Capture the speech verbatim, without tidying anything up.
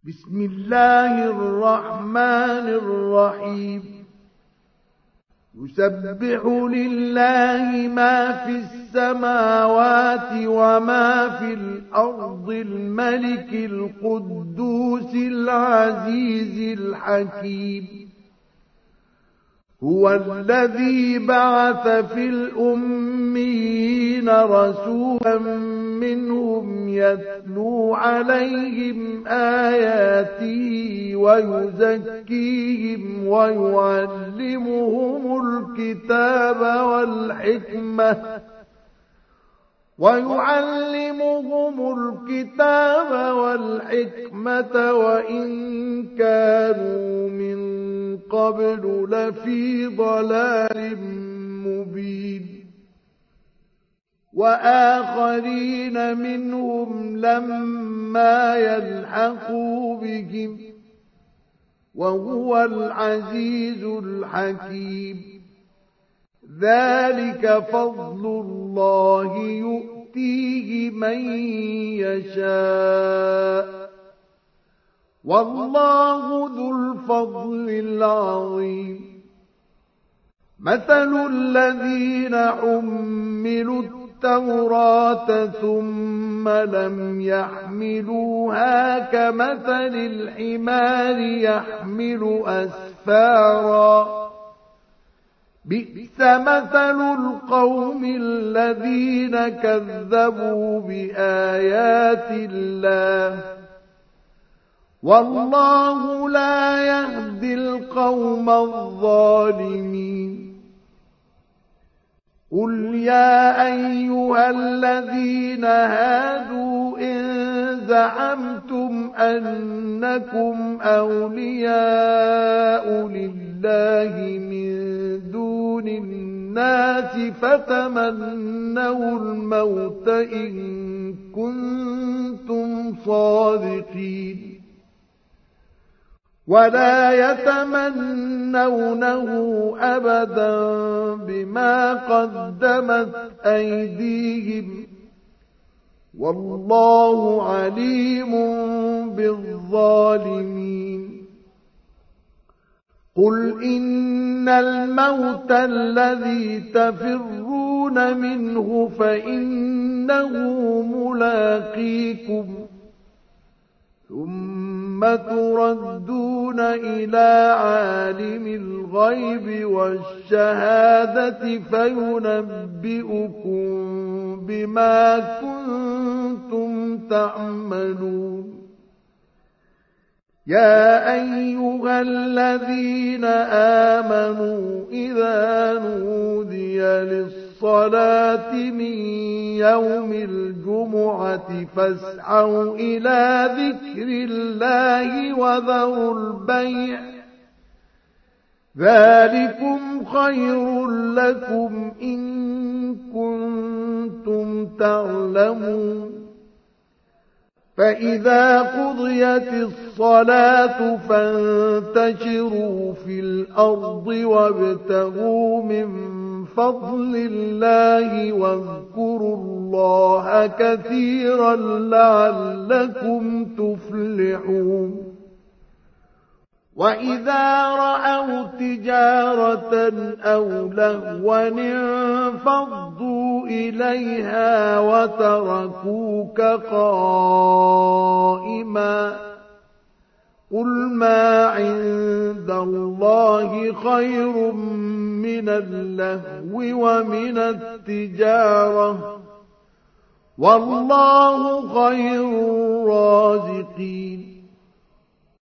بسم الله الرحمن الرحيم يسبح لله ما في السماوات وما في الأرض الملك القدوس العزيز الحكيم هو الذي بعث في الأميين رسولا منهم يتلو عليهم آياته ويزكيهم ويعلمهم الكتاب والحكمة ويعلمهم الكتاب والحكمة وإن كانوا من قبل لفي ضلال مبين وآخرين منهم لما يلحقوا بهم وهو العزيز الحكيم ذلك فضل الله يؤتيه من يشاء والله ذو الفضل العظيم مثل الذين حملوا التوراة ثم لم يحملوها كمثل الحمار يحمل أسفارا بئس مثل القوم الذين كذبوا بآيات الله والله لا يهدي القوم الظالمين قل يا أيها الذين هادوا إن زعمتم أنكم أولياء لله من دون الناس فتمنوا الموت إن كنتم صادقين ولا يتمنونه أبدا بما قدمت أيديهم والله عليم بالظالمين قل إن الموت الذي تفرون منه فإنه ملاقيكم ثم تردون إلى عالم الغيب والشهادة فينبئكم بما كنتم تعملون يا أيها الذين آمنوا إذا نودي للصلاة من يوم الجمعة فاسعوا إلى ذكر الله وذروا البيع ذلكم خير لكم إن كنتم تعلمون فإذا قضيت الصلاة فانتشروا في الأرض وابتغوا من فضل الله واذكروا الله كثيرا لعلكم تفلحون وإذا رأوا تجارة أو لهوا انفضوا إليها وتركوك قائما قل ما عند الله خير من اللهو ومن التجارة والله خير الرازقين